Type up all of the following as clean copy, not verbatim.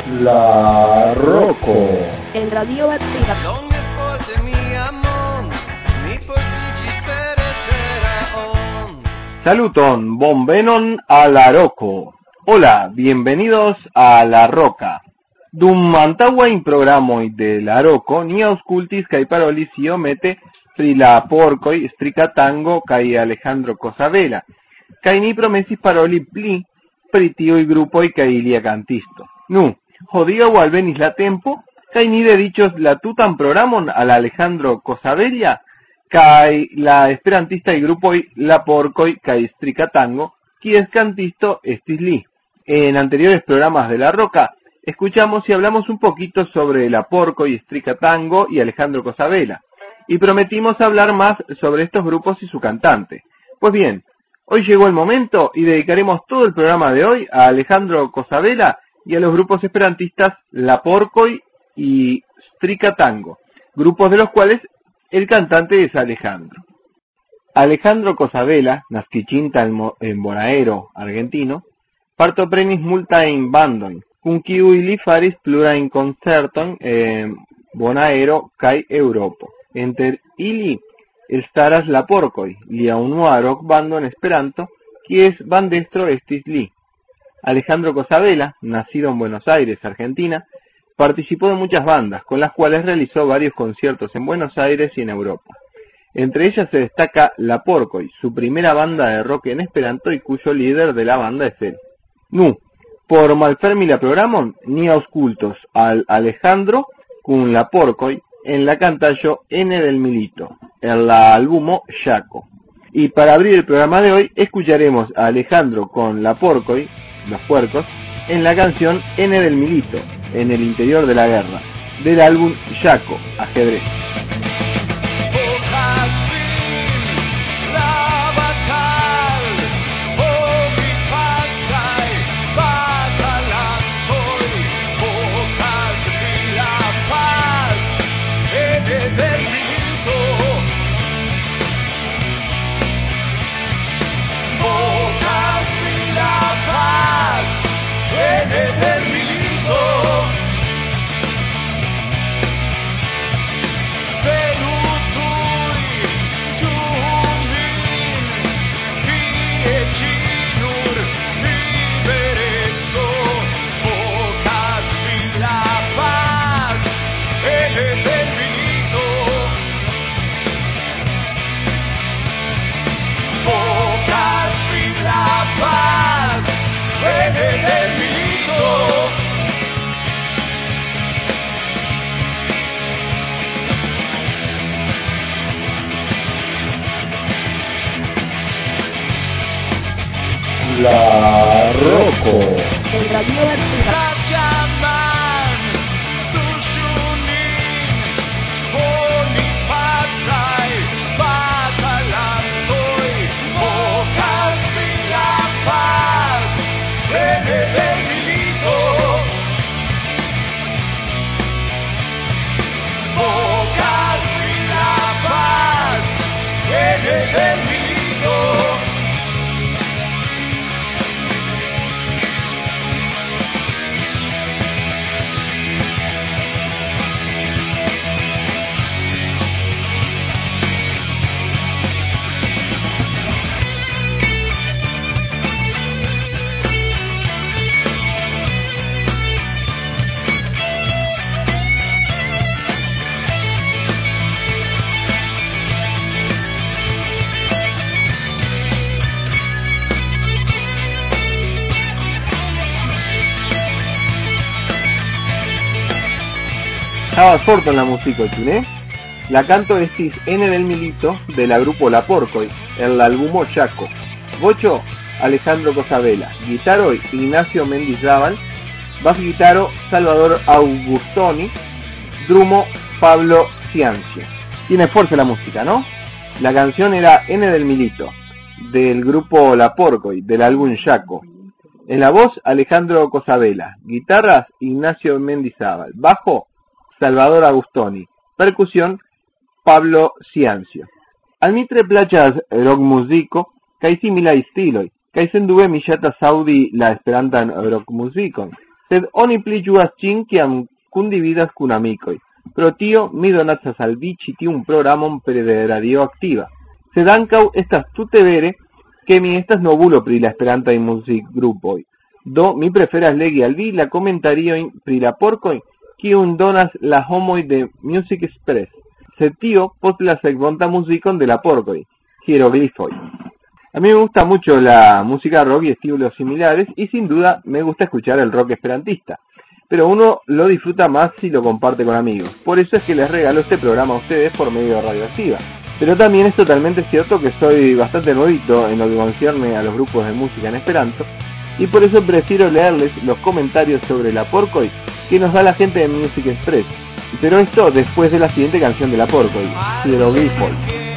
La Rocco. El radio attiva. Saluton, bonvenon a La Rocco. Hola, bienvenidos a La Roca. Dum antaŭajn programoj de La Rocco ni aŭskultis kaj parolis iomete pri la porkoj Strikatango kaj Alejandro Cosabela, kaj ni promesis paroli pli pri tiuj grupoj kaj ilia kantisto. Nu, hodiaŭ alvenis la tempo, kaj ni dediĉos la tutan programon al Alejandro Cosabella kaj la esperantistaj grupoj La Porkoj kaj Strikatango, kies kantisto estis li. En anteriores programas de La Roca, escuchamos y hablamos un poquito sobre La Porkoj, Strikatango y Alejandro Cosabella, y prometimos hablar más sobre estos grupos y su cantante. Pues bien, hoy llegó el momento y dedicaremos todo el programa de hoy a Alejandro Cosabella y a los grupos esperantistas La Porkoj y Strikatango, grupos de los cuales el cantante es Alejandro. Alejandro Cosabella, naskiĝinta en Bonaero, argentino, partoprenis multajn bandojn, kun kiuj li faris plurajn koncertojn en Bonaero kaj Eŭropo. Inter ili elstaras La Porkoj, lia unua rockbando en Esperanto, kies bandestro estis li. Alejandro Cosabella, nacido en Buenos Aires, Argentina, participó de muchas bandas, con las cuales realizó varios conciertos en Buenos Aires y en Europa. Entre ellas se destaca La Porkoj, su primera banda de rock en Esperanto y cuyo líder de la banda es él. Nu, por malfermi la programon, ni aŭskultos al Alejandro kun La Porkoj en la cantallo N del Milito, en la albumo Yaco. Y para abrir el programa de hoy, escucharemos a Alejandro con La Porkoj, Los Puercos, en la canción N del Milito, en el interior de la guerra, del álbum Yaco, Ajedrez. La Rocco. El radio attiva. Havas forton la muziko, ĉu ne? La canto estis N del Milito de la grupo La Porkoj en la albumo Yaco. Voĉo Alejandro Cosabella, guitaroj Ignacio Mendizábal, bas guitaro Salvador Augustoni, drumo Pablo Ciancio. Tiene fuerza la música, ¿no? La canción era N del Milito, del grupo La Porkoj, del álbum Yaco. En la voz Alejandro Cosabella, guitarras Ignacio Mendizábal, bajo Salvador Agustoni, percusión Pablo Ciancio. Al mi tre plaĉas rockmuziko kaj similaj stiloj, kaj sendube mi ŝatas aŭdi la esperantan rockmuzikon. sed oni pli ĝuas ĝin kiam kundividas kun amikoj. Pro tio mi donacas al vi ĉi tiun programon per radioaktiva. Sed ankaŭ estas tute vere, ke mi estas novulo pri la esperantaj muzikgrupoj. Do mi preferas legi al vi la komentariojn pri la porkoj, kiun donas la homoj de Music Express. Sed tio post la sekvonta muzikon de la porkoj, hieroglifoj. A mí me gusta mucho la música rock y estilos similares, y sin duda me gusta escuchar el rock esperantista. Pero uno lo disfruta más si lo comparte con amigos. Por eso es que les regalo este programa a ustedes por medio de Radioactiva. Pero también es totalmente cierto que soy bastante nuevito en lo que concierne a los grupos de música en esperanto, y por eso prefiero leerles los comentarios sobre la porkoj que nos da la gente de Music Express. Pero esto después de la siguiente canción de la porkoj, Hieroglifos.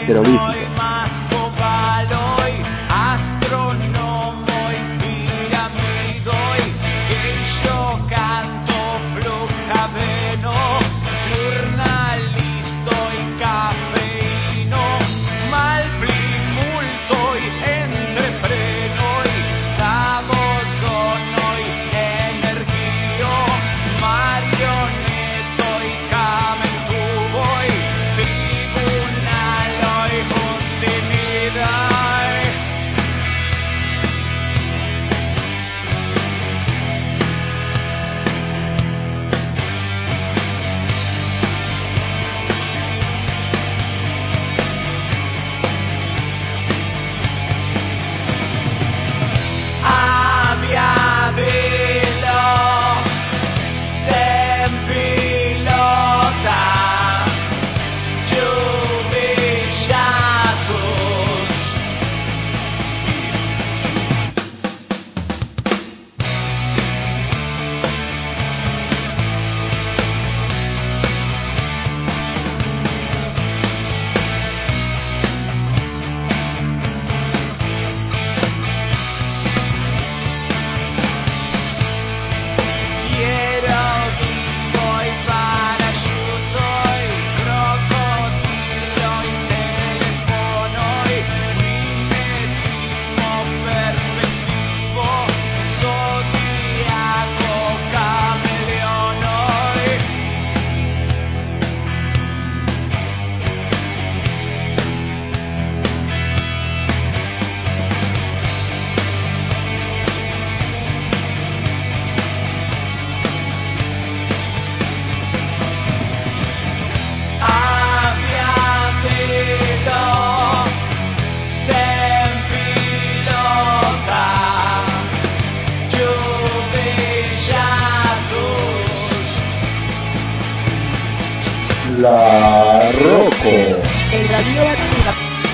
La Rocco. El radioactiva.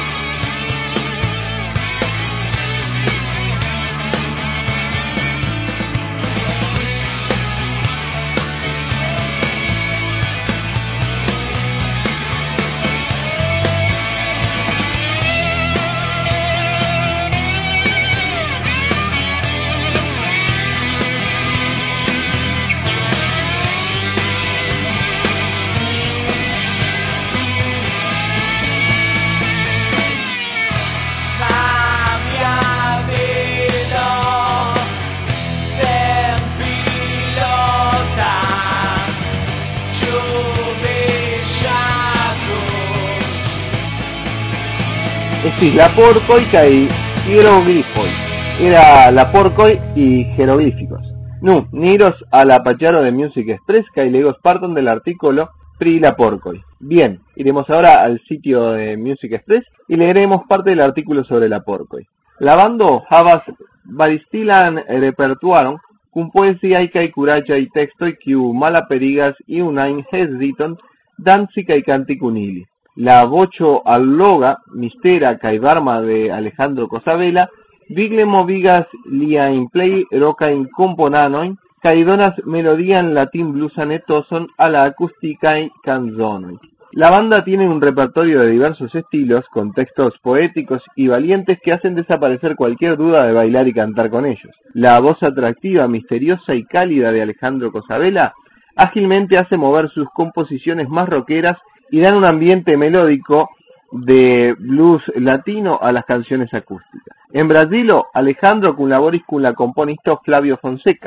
Sí, la porkoj kaj hieroglifoj. Era la porkoj y jeroglíficos. Nu, ni iros a la pacharo de Music Express kaj legos parton del artículo pri la porkoj. Bien, iremos ahora al sitio de Music Express y leeremos parte del artículo sobre la porkoj. La bando havas varistilan repertuaron kun poeziaj kaj kuraĝaj tekstoj kiu malaperigas iunajn heziton danci kaj kanti kun ili. La voĉo alloga, mistera kaj varma de Alejandro Cosabela vigle movigas liajn plej rokajn komponanojn kaj donas melodian latin bluesan etoson a la acústicaj canzonoj. La banda tiene un repertorio de diversos estilos, con textos poéticos y valientes que hacen desaparecer cualquier duda de bailar y cantar con ellos. La voz atractiva, misteriosa y cálida de Alejandro Cosabela ágilmente hace mover sus composiciones más rockeras y dan un ambiente melódico de blues latino a las canciones acústicas. En Brasilo, Alejandro colaboris con la componista Flavio Fonseca.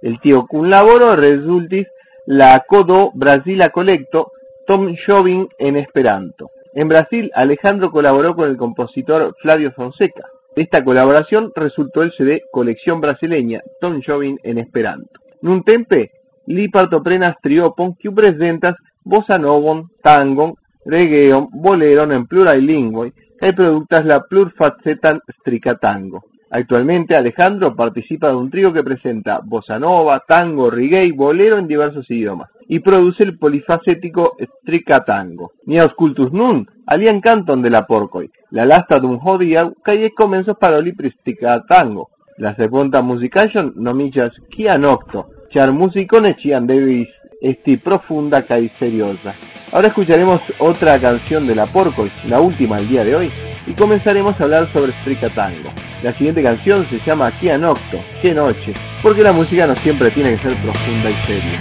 El tio cunlaboro resultis la codo Brasila colecto Tom Jobim en Esperanto. En Brasil, Alejandro colaboró con el compositor Flavio Fonseca. De esta colaboración resultó el CD Colección Brasileña Tom Jobim en Esperanto. Nuntempe, li partoprenas triopon kiu prezentas bossa novon, tangon, reggaeon, boleron en plural lingvoj kaj produktas la plurfacetan strikatango. Actualmente Alejandro participa de un trío que presenta bossa nova, tango, reggae, bolero en diversos idiomas y produce el polifacético strikatango. Ni aŭskultus nun alian canton de la porkoj, la lasta dum hodiaŭ kaj komencos paroli pri strikatango. La sekvonta muzikaĵon nomiĝas Kia nokto, ĉar muziko ne ĉiam devis esti profunda kaj seriosa. Ahora escucharemos otra canción de la Porcoy, la última del día de hoy, y comenzaremos a hablar sobre strikatango. La siguiente canción se llama Kia nokto, qué noche, porque la música no siempre tiene que ser profunda y seria.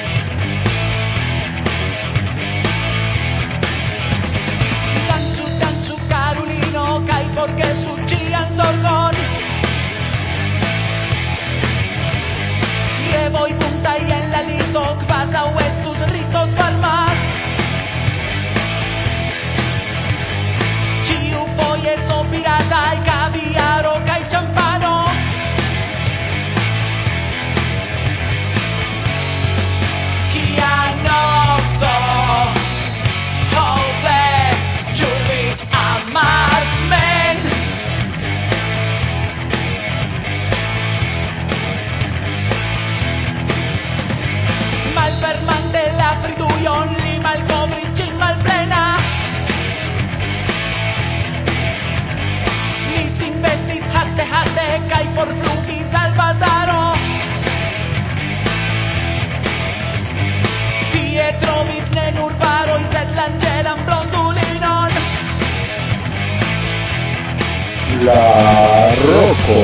La Rocco.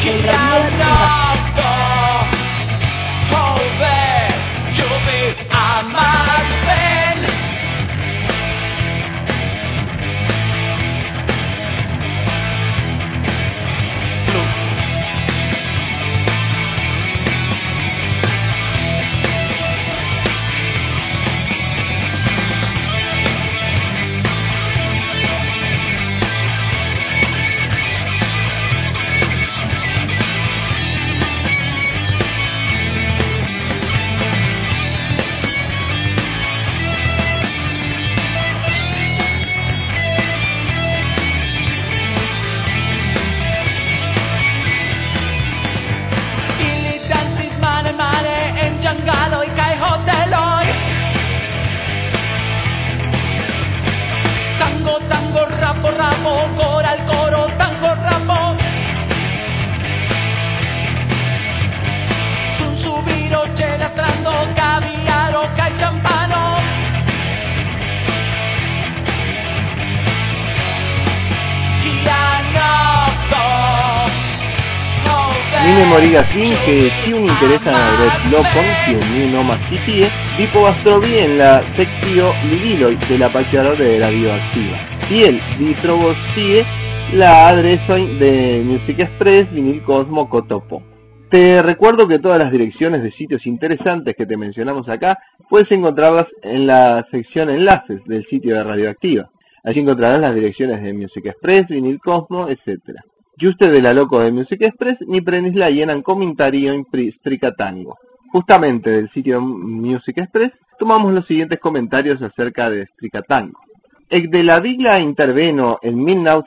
Mi memorigas lin que tiun interesan retglokon kiu mi nomas ĉi tie, vi povas trovi en la sekcio ligiloj de la paĝaro de Radioactiva. Tiel vi trovos tie la adresojn de Music Express, Vinil Cosmo, Cotopo. Te recuerdo que todas las direcciones de sitios interesantes que te mencionamos acá puedes encontrarlas en la sección enlaces del sitio de Radioactiva. Allí encontrarás las direcciones de Music Express, Vinil Cosmo, etc. Giuste de la loco de Music Express ni prenis la llenan comentario en strikatango. Justamente del sitio Music Express tomamos los siguientes comentarios acerca de strikatango. Ec de la vigla interveno en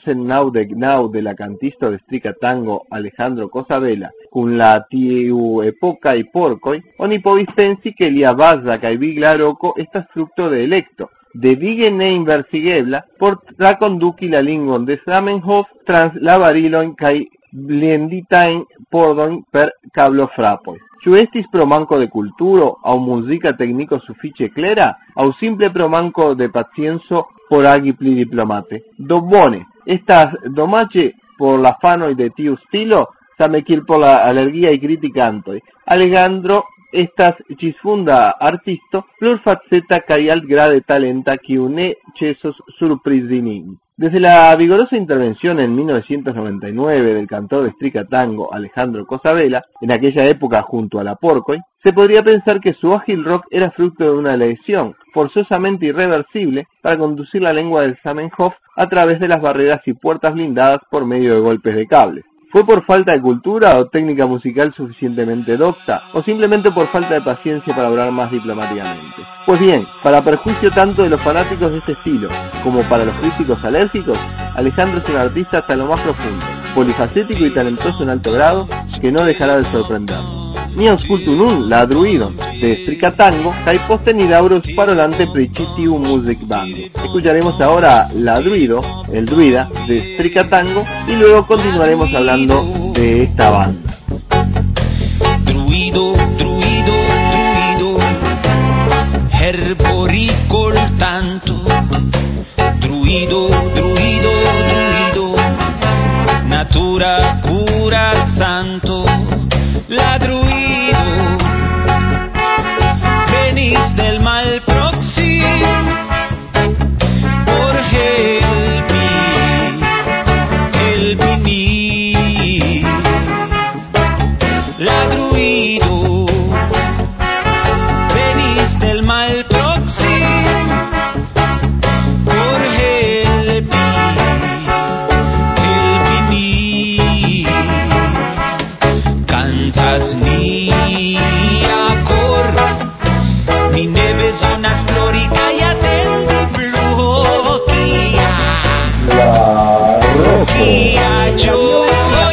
1999 de la cantisto de strikatango Alejandro Cosabela kun la tiu epoca y porcoi, oni povis pensi que lia baza kaj vigla roko estas frukto de electo, de vige ne inversigebla por trakonduki la lingvon de Zamenhof trans la barilojn kaj blenditajn pordojn per kablofrapoj. Ĉu estis pro manko de kulturo aŭ muzika tekniko sufiĉe klera, aŭ simple pro manko de pacienco por agi pli diplomate? Do bone, estas domaĝe por la fanoj de tiu stilo, same kiel por la alergiaj kritikantoj. Alejandro estas ĝisfunda artisto plurfaceta kaj altgrade talenta, kiu ne ĉesos surprizi nin. Desde la vigorosa intervención en 1999 del cantor de Stricka Tango Alejandro Cosabella, en aquella época junto a la Porcoy, se podría pensar que su ágil rock era fruto de una elección forzosamente irreversible para conducir la lengua del Zamenhof a través de las barreras y puertas blindadas por medio de golpes de cable. ¿Fue por falta de cultura o técnica musical suficientemente docta, o simplemente por falta de paciencia para hablar más diplomáticamente? Pues bien, para perjuicio tanto de los fanáticos de este estilo, como para los críticos alérgicos, Alejandro es un artista hasta lo más profundo, polifacético y talentoso en alto grado, que no dejará de sorprendernos. Ni auscultum un la druidon de Stricka Tango, kai posten idauros parolante precitiu music bando. Escucharemos ahora la druido, el druida, de Stricka Tango, y luego continuaremos hablando de esta banda. Druido, druido, druido, herboricol tanto. Druido, druido, druido, natura cura santo. La druido, venís del mal próximo, por helpi, la druido, venís del mal próximo, por helpi, cantas ni acor, ni neve zonas florica y atendi bloquia. Yo,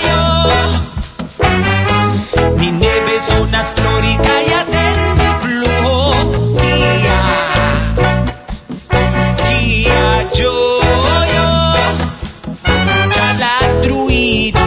ni neve zonas florica y atendi bloquia. Yo, ya la druido.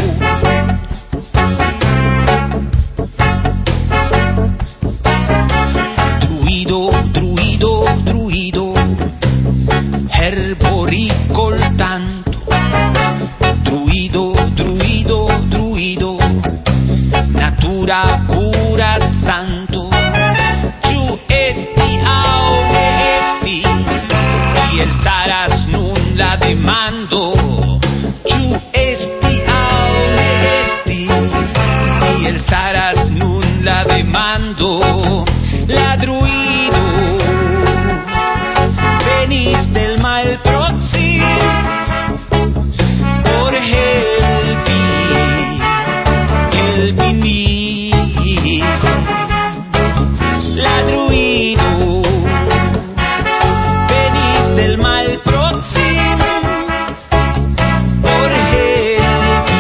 Herboricol tanto, druido, druido, druido, natura cura santo, tu esti auge esti, y el saras nun la demando, tu esti auge esti, y el saras nun la demando, la druido, venís del mal próximo, por helpi me, la druido, venís del mal próximo, por helpi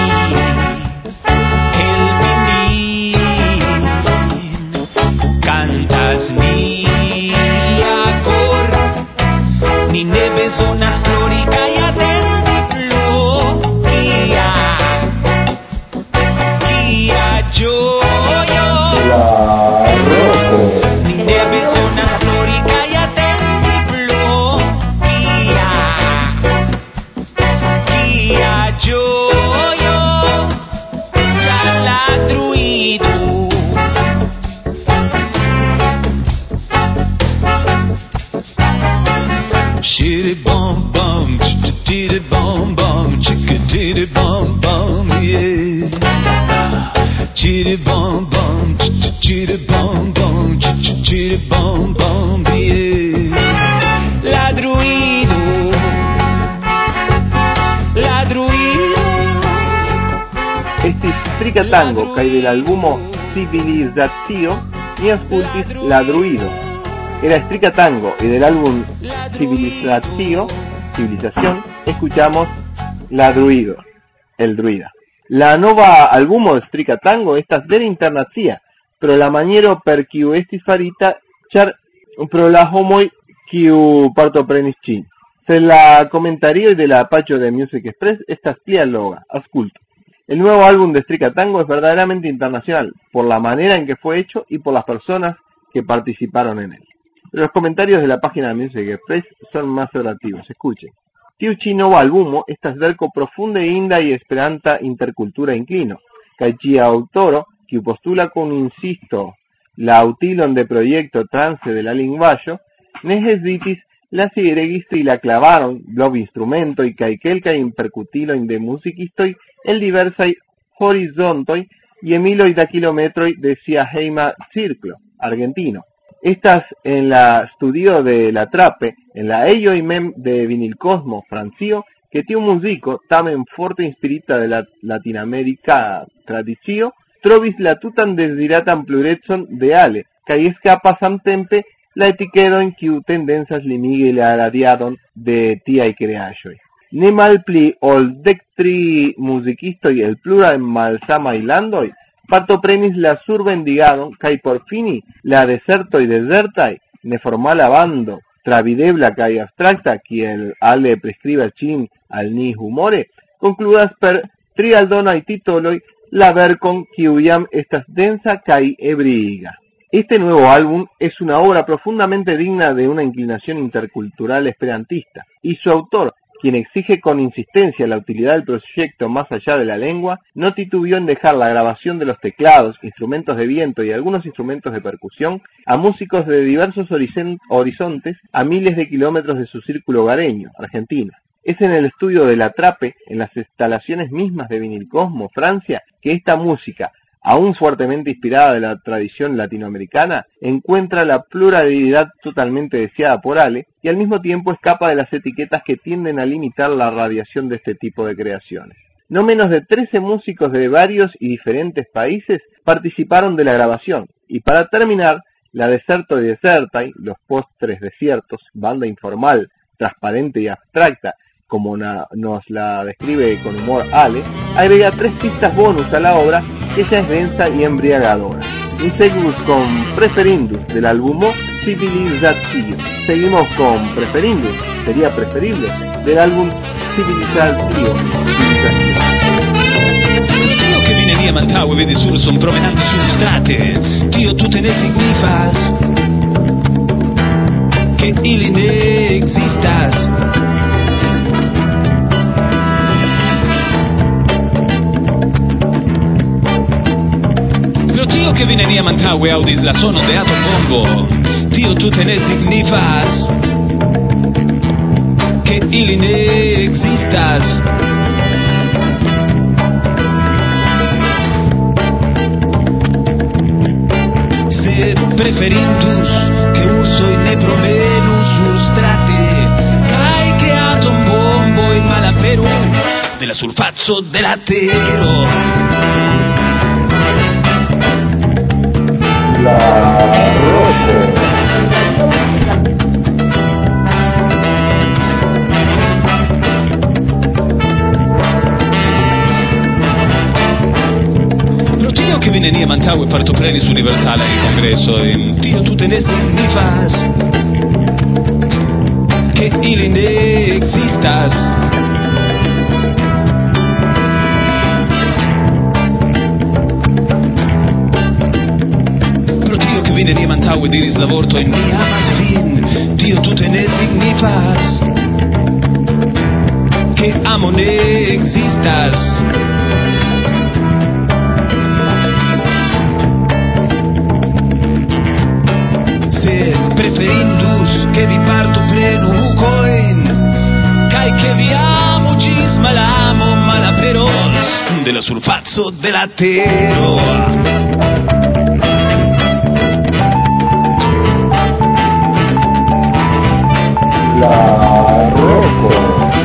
me, cantas ni acor, ni neve zonas florica y atendi bloquia. Yo, ni neve zonas florica y atendi bloquia. Yo, ya la druido. Shitty bum bum, titty bum bum, chicka titty bum bum, yeah. Chitty bum bum, chitty bum bum, chitty bum bum, yeah. La druido, la druido. Este Stricka Tango, kai del albumo Civilizatio, ni auscultis la druido. Era Stricka Tango y del álbum Civilizatio, Civilización, escuchamos La druido, el druida. La nova albumo de Stricka Tango estas vera internazia, pro la maniero per kiu estis farita, char pro la homoj kiu partoprenis ĝin. Se la comentario de la Pacho de Music Express estas pli alloga, asculto. El nuevo álbum de Stricka Tango es verdaderamente internacional, por la manera en que fue hecho y por las personas que participaron en él. Los comentarios de la página de Music Express son más orativos, escuchen. Tiu ĉi nova albumo estas verko profunde inda y esperanta intercultura inclino, kaj ĝia aŭtoro, kiu postula kun insisto la utilon de proyecto trance de la lingvaĵo, ne hezitis la siregisto y la clavaron, blob instrumento y caiquelca in percutilo in de musicistoi, el diversai horizontoi y emiloi da kilometroi de Heima Circlo, argentino. Estas en la studio de la Trape, en la Ello y Mem de Vinilcosmo, Francio, que tiene un musico, tamen forte inspirita de la Latinoamérica tradicio, trovis la tutan desideratam pluretson de ale, kai escapa samtempe la etiquedo en kiu tendenzas limigi la radiadon de tia y creajoi. Ne malpli ol dectri musicistoi el plura en malsama landoi, partoprenis la surbendigadon, kai por fini la desertoi desertai, neformala bando, travidebla kai abstracta, kiel ale prescriba chin al ni humore, concludas per trialdonai titoloi la vercon kiu iam estas densa kai ebriiga. Este nuevo álbum es una obra profundamente digna de una inclinación intercultural esperantista, y su autor, quien exige con insistencia la utilidad del proyecto más allá de la lengua, no titubeó en dejar la grabación de los teclados, instrumentos de viento y algunos instrumentos de percusión a músicos de diversos horizontes a miles de kilómetros de su círculo hogareño, Argentina. Es en el estudio de la Trape, en las instalaciones mismas de Vinilcosmo, Francia, que esta música, aún fuertemente inspirada de la tradición latinoamericana, encuentra la pluralidad totalmente deseada por Ale y al mismo tiempo escapa de las etiquetas que tienden a limitar la radiación de este tipo de creaciones. No menos de 13 músicos de varios y diferentes países participaron de la grabación, y para terminar, la Deserto y Desertai, los postres desiertos, banda informal, transparente y abstracta, como nos la describe con humor Ale, agrega 3 pistas bonus a la obra que ya es densa y embriagadora. Seguimos con Preferindus del álbum Civilizatio. Seguimos con Preferindus, sería preferible, del álbum Civilizatio. Io che vine via Mantau e vedi sur son promenanti su strate, Dio tu te ne signifas che ili ne existas. Tio che vine via Mantau e audis la sono de ato bombo, Dio tu te ne signifas che ili ne existas. Sed preferindus che ursoi ne promenus sur strate, kai che atom bombo in malapero della sulfazzo dell'atero. La Roco. Però Dio che viene a Mantau e partoprenis universale in congresso in Dio tu te ne signifas che ili ne existas. Vine di Mantau e diris la vorto in mi amas vin, Dio tu te ne signifas che amo ne existas. Se preferindus che vi parto pleno coin, kai che vi amo cis malamo malaperos della sulfazzo dell'atero. La Roco.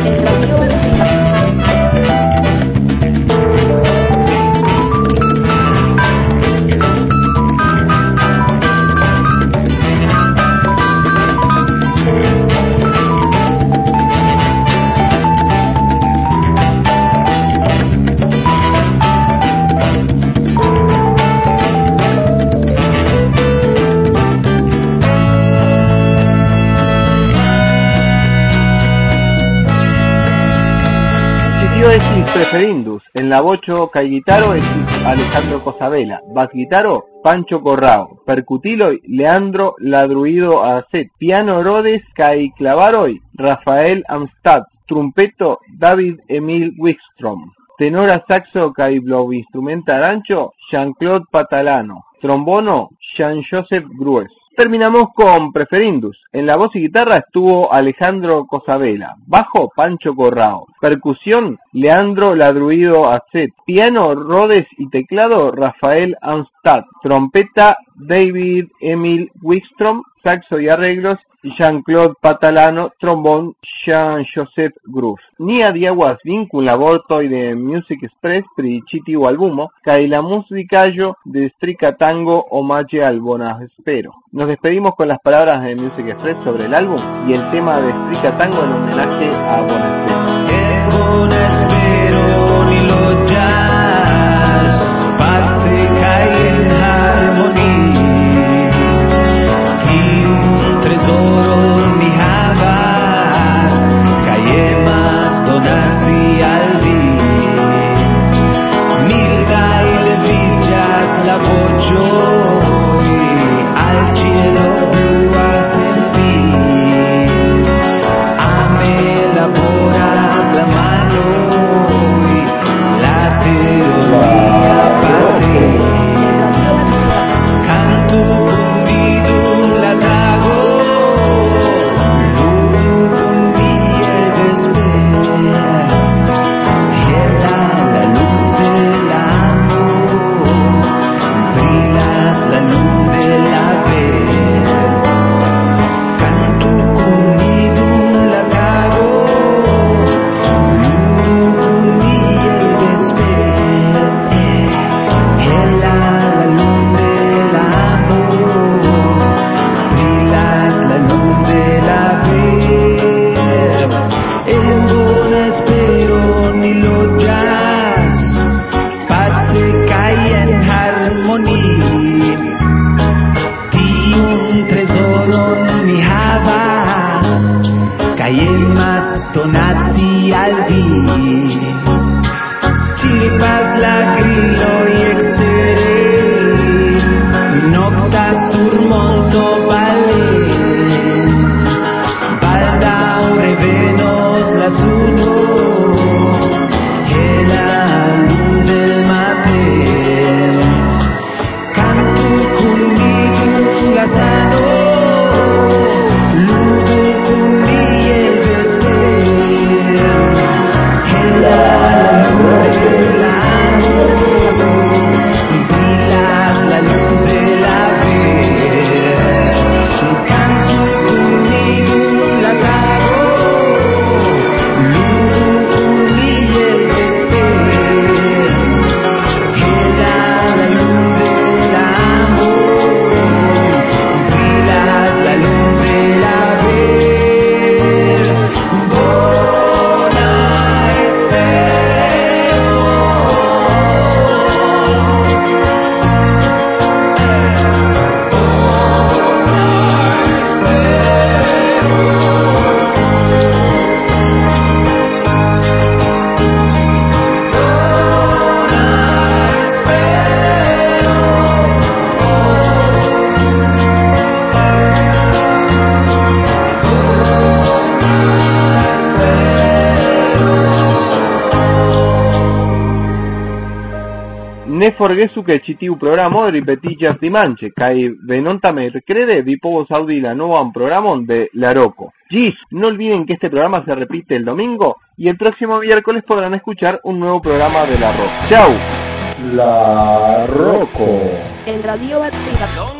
Preferindus, en la vocho kai guitaro es Alejandro Cosabela, bas guitaro Pancho Corrao, percutilo Leandro Ladruido Acet, piano Rodes kai clavaroi Rafael Amstad, trumpeto David Emil Wikstrom, tenora saxo kai blow instrumenta arancho Jean-Claude Patalano, trombono Jean-Joseph Grues, terminamos con Preferindus. En la voz y guitarra estuvo Alejandro Cosabela, bajo Pancho Corrao, percusión Leandro Ladruido Acet, piano Rhodes y teclado Rafael Amstad, trompeta David Emil Wikström, saxo y arreglos Jean-Claude Patalano, trombón Jean-Joseph Groove. Nia diaguas vincula vortoi de Music Express pri ĉi tiu albumo kaj la muzikaĵo de Strika Tango omaĝe al Bonespero. Nos despedimos con las palabras de Music Express sobre el álbum y el tema de Strika Tango en homenaje a Bonespero. Ne forgesu ke ĉi tiu programo ripetiĝas dimanĉe kaj venonta merkrede vi povos aŭdi la novan programon de La Roko. Gis, no olviden que este programa se repite el domingo y el próximo miércoles podrán escuchar un nuevo programa de La Roko. ¡Chao! La Roko. El radio activa.